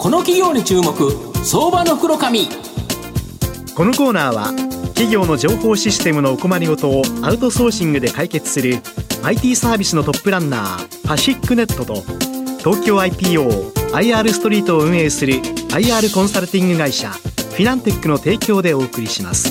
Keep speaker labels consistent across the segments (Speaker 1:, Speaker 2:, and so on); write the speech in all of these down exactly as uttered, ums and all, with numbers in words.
Speaker 1: この企業に注目、相場の袋紙。
Speaker 2: このコーナーは企業の情報システムのお困りごとをアウトソーシングで解決する アイティー サービスのトップランナーパシックネットと、東京 アイピーオー アイアール ストリートを運営する アイアール コンサルティング会社フィナンテックの提供でお送りします。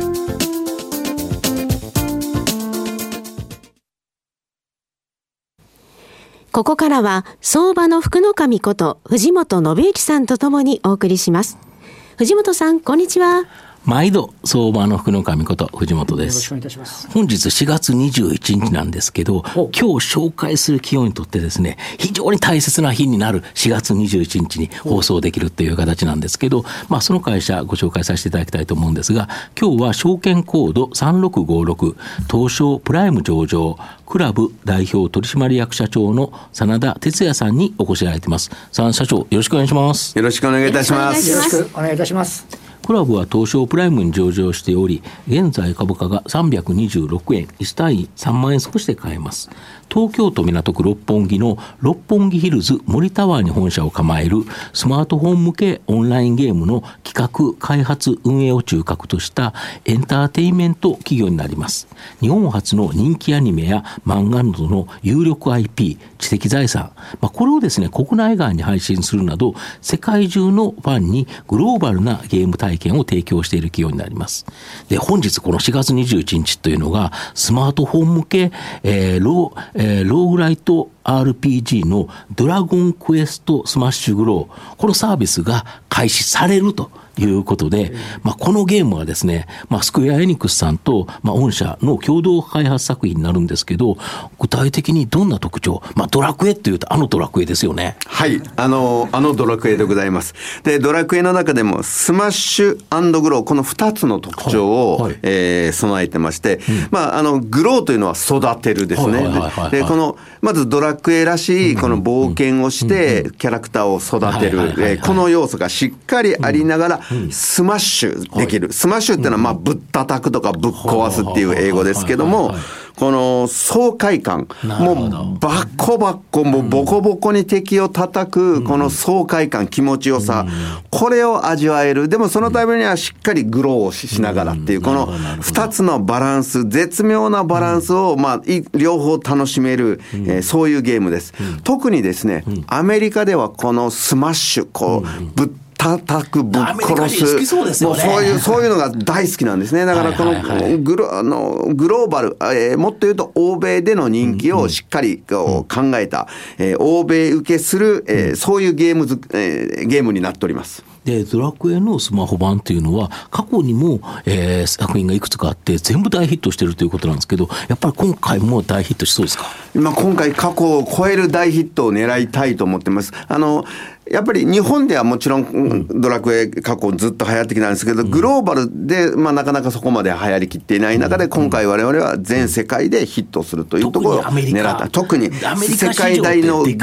Speaker 3: ここからは相場の福の神こと藤本信之さんとともにお送りします。藤本さん、こんにちは。
Speaker 1: 毎度相場の福の神こと藤本です。
Speaker 4: よろしくお願いいたします。
Speaker 1: 本日しがつにじゅういちにちなんですけど、今日紹介する企業にとってですね、非常に大切な日になるしがつにじゅういちにちに放送できるという形なんですけど、まあ、その会社ご紹介させていただきたいと思うんですが、今日は証券コードさんろくごろく東証プライム上場クラブ代表取締役社長の真田哲也さんにお越しいただいています。真田社長、よろしくお願いします。
Speaker 5: よろしくお願いいたします。
Speaker 4: よろしくお願いいたします。
Speaker 1: クラブは東証プライムに上場しており、現在株価がさんびゃくにじゅうろくえん、いち単位さんまんえん少しで買えます。東京都港区六本木の六本木ヒルズ森タワーに本社を構えるスマートフォン向けオンラインゲームの企画開発運営を中核としたエンターテインメント企業になります。日本初の人気アニメや漫画などの有力 アイピー、知的財産、まあ、これをですね、国内外に配信するなど世界中のファンにグローバルなゲーム体験を提供している企業になります。で、本日このしがつにじゅういちにちというのがスマートフォン向け、えー、ロー、えー、ローグライトアールピージー のドラゴンクエストスマッシュグロー、このサービスが開始されるということで、まあ、このゲームはですね、まあ、スクエアエニックスさんと、まあ、御社の共同開発作品になるんですけど、具体的にどんな特徴、まあ、ドラクエっていうとあのドラクエですよね。
Speaker 5: はい、あのあのドラクエでございます。で、ドラクエの中でもスマッシュ&グロー、このふたつの特徴を、はいはい、えー、備えてまして、うん、まあ、あのグローというのは育てるですね。で、このまずドラクエらしいこの冒険をしてキャラクターを育てる、この要素がしっかりありながらスマッシュできる。スマッシュっていうのはまあぶったたくとかぶっ壊すっていう英語ですけども、この爽快感、もうバッコバッコ、もうボコボコに敵を叩くこの爽快感、気持ちよさ、これを味わえる。でもそのためにはしっかりグローをしながらっていうこのふたつのバランス、絶妙なバランスをまあ両方楽しめる、えー、そういうゲームです。特にですね、アメリカではこのスマッシュ、こうぶっ叩く、ぶっ殺す、そうですよね、もうそういうそういうのが大好きなんですね。だからこのグロ、あのグローバル、えー、もっと言うと欧米での人気をしっかりこう考えた、えー、欧米受けする、えー、そういうゲームず、えー、ゲームになっております。
Speaker 1: で、ドラクエのスマホ版っていうのは過去にも、えー、作品がいくつかあって全部大ヒットしてるということなんですけど、やっぱり今回も大ヒットしそうですか？
Speaker 5: まあ、今回過去を超える大ヒットを狙いたいと思ってます。あのやっぱり日本ではもちろんドラクエ過去ずっと流行ってきたんですけど、グローバルで、まあ、なかなかそこまで流行りきっていない中で、今回我々は全世界でヒットするというところを狙った。特に世界大の、はい、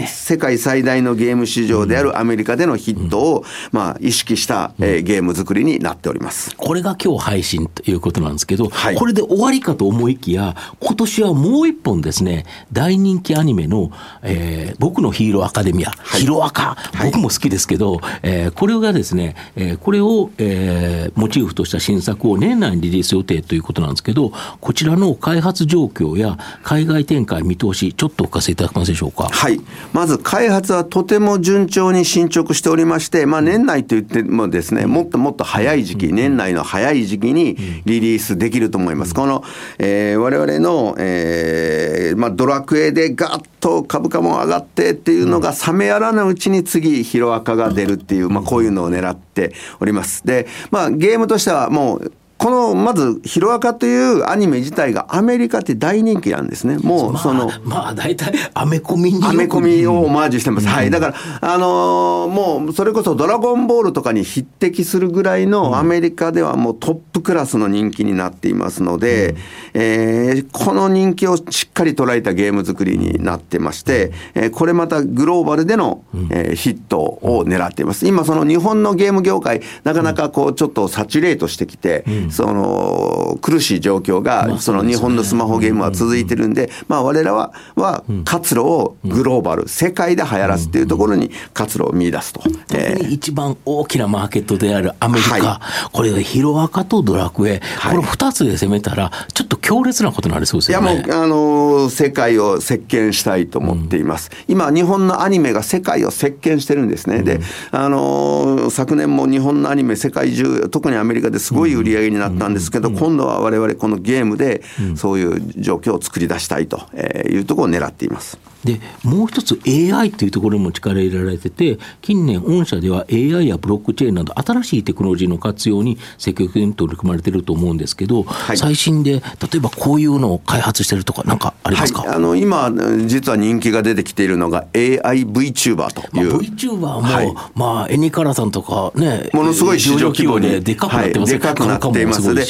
Speaker 5: 世界最大のゲーム市場であるアメリカでのヒットを、まあ、意識した、えー、ゲーム作りになっております。
Speaker 1: これが今日配信ということなんですけど、
Speaker 5: はい、
Speaker 1: これで終わりかと思いきや、今年はもう一本ですね、大人気アニメの、えー、僕のヒーローアカデミア、はい、ヒロアカ、はい、僕も好きですけど、えー、これがですね、えー、これを、えー、モチーフとした新作を年内にリリース予定ということなんですけど、こちらの開発状況や海外展開見通し、ちょっとお聞かせいただけますでしょうか？
Speaker 5: はい、まず開発はとても順調に進捗しておりまして、まあ、年内といってもですね、もっともっと早い時期、年内の早い時期にリリースできると思います。この、えー、我々の、えーまあ、ドラクエでガッと株価も上がってっていうのが冷めやらぬうちに次ヒロアカが出るっていう、まあ、こういうのを狙っております。で、まあ、ゲームとしてはもうこのまずヒロアカというアニメ自体がアメリカって大人気なんですね。もうその
Speaker 1: まあ、まあ、大体アメコミに
Speaker 5: アメコミをオマージュしてます、うん、はい。だからあのー、もうそれこそドラゴンボールとかに匹敵するぐらいのアメリカではもうトップクラスの人気になっていますので、うん、えー、この人気をしっかり捉えたゲーム作りになってまして、えー、これまたグローバルでの、えー、ヒットを狙っています。今その日本のゲーム業界なかなかこうちょっとサチュレートしてきて、うん、 その苦しい状況が、まあ、その日本のスマホゲームは続いてるんで、まあ、我らはは活路をグローバル、世界で流行らすっていうところに活路を見出すと。
Speaker 1: 特に一番大きなマーケットであるアメリカ、はい、これでヒロアカとドラクエ、はい、このふたつで攻めたらちょっと強烈なことになりそうですよね。
Speaker 5: いやもうあの世界を席巻したいと思っています、うん、今日本のアニメが世界を席巻してるんですね、うん、であの昨年も日本のアニメ世界中特にアメリカですごい売り上げになったんですけど、うん、今度は我々このゲームでそういう状況を作り出したいというところを狙っています。
Speaker 1: でもう一つ エーアイ というところにも力入れられてて、近年御社では エーアイ やブロックチェーンなど新しいテクノロジーの活用に積極的に取り組まれていると思うんですけど、はい、最新で例えばこういうのを開発しているとか何かありますか？
Speaker 5: はい、あの今実は人気が出てきているのが エーアイ VTuber という、
Speaker 1: まあ、VTuber も、はい、まあエニカラさんとかね、
Speaker 5: ものすごい市場規模に
Speaker 1: でかくなってます、
Speaker 5: はい、でかくなっています。で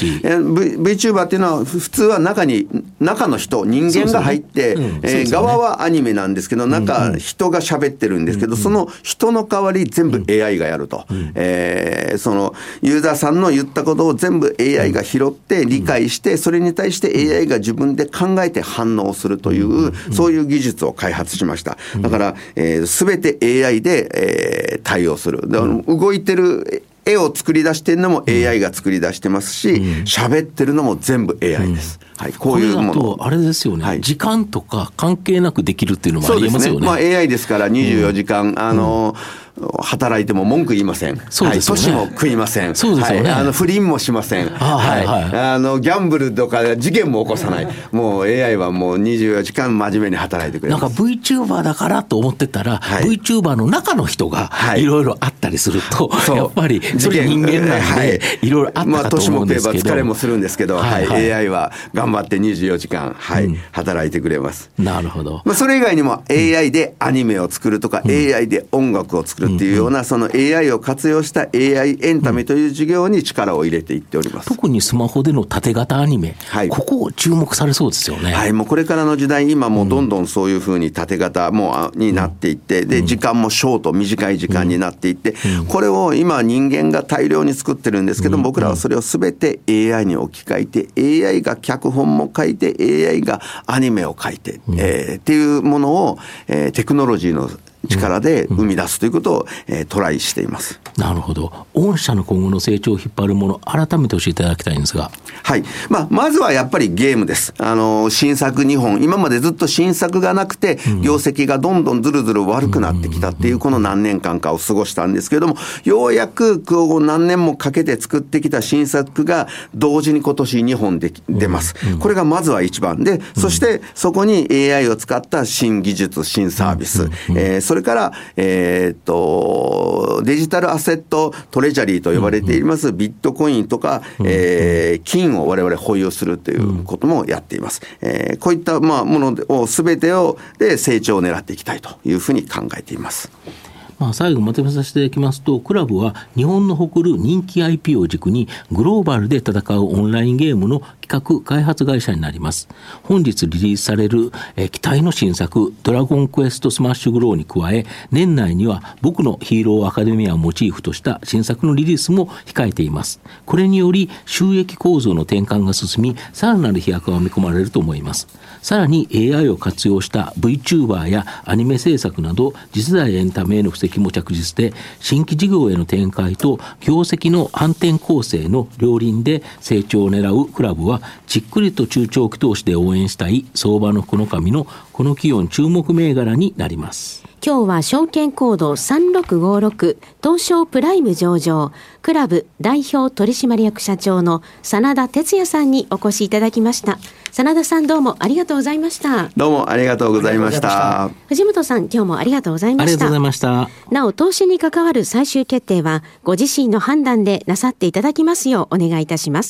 Speaker 5: VTuber っていうのは普通は中に中の人人間が入って、そうそう、うんえーね、側はアニメなんですけど、中なんか人が喋ってるんですけど、うんうん、その人の代わり全部 エーアイ がやると、うんえー、そのユーザーさんの言ったことを全部 エーアイ が拾って理解して、それに対して エーアイ が自分で考えて反応するという、うん、そういう技術を開発しました。だから、えー、全て エーアイ で、えー、対応する。で、動いてる絵を作り出してるのも エーアイ が作り出してますし、喋、うん、ってるのも全部 エーアイ です。うんはい、こういうもの。
Speaker 1: これだとあれですよね、はい、時間とか関係なくできるっていうのもありえますよね。
Speaker 5: そうですね。まあ エーアイ ですからにじゅうよじかん、うん、あの、うん、働いても文句言いません。そうですよね。はい、年も食いません。
Speaker 1: そうですよね。
Speaker 5: はい、あの不倫もしません。はいはいはい、あのギャンブルとか事件も起こさない。もう エーアイ はもうにじゅうよじかん真面目に働いてくれます。
Speaker 1: なんか VTuber だからと思ってたら、はい、VTuber の中の人がいろいろあったりすると、はい、やっぱりそれ人間なんでいろいろあったかと思うんですけど、まあ、年も食えば疲れも
Speaker 5: するんですけど、はいはい、エーアイ は頑張ってにじゅうよじかん、はいうん、働いてくれます。
Speaker 1: なるほど。
Speaker 5: まあ、それ以外にも エーアイ でアニメを作るとか、うん、エーアイ で音楽を作るっていうような、その エーアイ を活用した エーアイ エンタメという事業に力を入れていっております。
Speaker 1: 特にスマホでの縦型アニメ、はい、ここを注目されそうですよね。
Speaker 5: はい、もうこれからの時代、今もうどんどんそういうふうに縦型もになっていって、うん、で時間もショート、短い時間になっていって、うん、これを今人間が大量に作ってるんですけど、うん、僕らはそれを全て エーアイ に置き換えて、エーアイ が脚本も書いて、エーアイ がアニメを書いて、うんえー、っていうものを、えー、テクノロジーの力で生み出すということを、えー、トライしています。
Speaker 1: なるほど。御社の今後の成長を引っ張るもの、改めて教えていただきたいんですが。
Speaker 5: はい。まあ、まずはやっぱりゲームです。あの、新作にほん、今までずっと新作がなくて、業績がどんどんずるずる悪くなってきたっていう、この何年間かを過ごしたんですけれども、ようやく、こう、何年もかけて作ってきた新作が、同時に今年にほんで出ます。これがまずは一番で、そしてそこに エーアイ を使った新技術、新サービス、えー、それから、えー、っと、デジタルアセットトレジャリーと呼ばれていますビットコインとか、えー、金を我々保有するということもやっています。えー、こういったまあものを全てをで成長を狙っていきたいというふうに考えています。
Speaker 1: まあ、最後まとめさせていただきますと、クラブは日本の誇る人気 アイピー を軸にグローバルで戦うオンラインゲームの企画開発会社になります。本日リリースされる、えー、期待の新作ドラゴンクエストスマッシュグローに加え、年内には僕のヒーローアカデミアをモチーフとした新作のリリースも控えています。これにより収益構造の転換が進み、さらなる飛躍が見込まれると思います。さらに エーアイ を活用した VTuber やアニメ制作など次世代エンタメへの布石も着実で、新規事業への展開と業績の反転構成の両輪で成長を狙うクラブは、じっくりと中長期投資で応援したい相場の福の神のこの企業注目銘柄になります。
Speaker 3: 今日は証券コードさんろくごろく東証プライム上場クラブ代表取締役社長の真田哲也さんにお越しいただきました。真田さん、どうもありがとうございました。
Speaker 5: どうもありがとうございました。
Speaker 3: 藤本さん、今日もありがとうございました。
Speaker 1: ありがとうございました。
Speaker 3: なお、投資に関わる最終決定はご自身の判断でなさっていただきますようお願いいたします。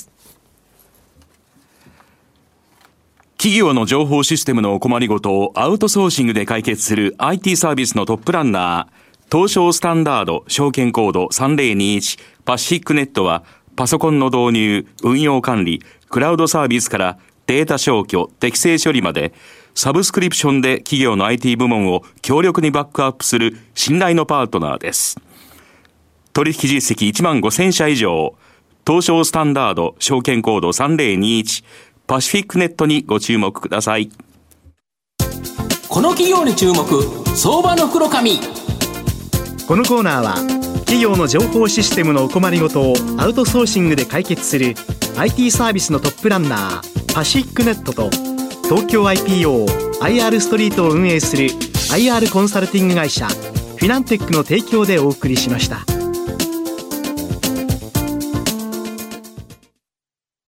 Speaker 6: 企業の情報システムのお困りごとをアウトソーシングで解決する アイティー サービスのトップランナー、東証スタンダード証券コードさんぜろにいちパシフィックネットは、パソコンの導入、運用管理、クラウドサービスからデータ消去、適正処理まで、サブスクリプションで企業の アイティー 部門を強力にバックアップする信頼のパートナーです。取引実績いちまんごせんしゃ以上、 東証スタンダード証券コードさんぜろにいちパシフィックネットにご注目ください。
Speaker 1: この企業に注目、相場の袋紙。
Speaker 2: このコーナーは企業の情報システムのお困りごとをアウトソーシングで解決する アイティー サービスのトップランナーパシフィックネットと東京 アイピーオー アイアール ストリートを運営する アイアール コンサルティング会社フィナンテックの提供でお送りしました。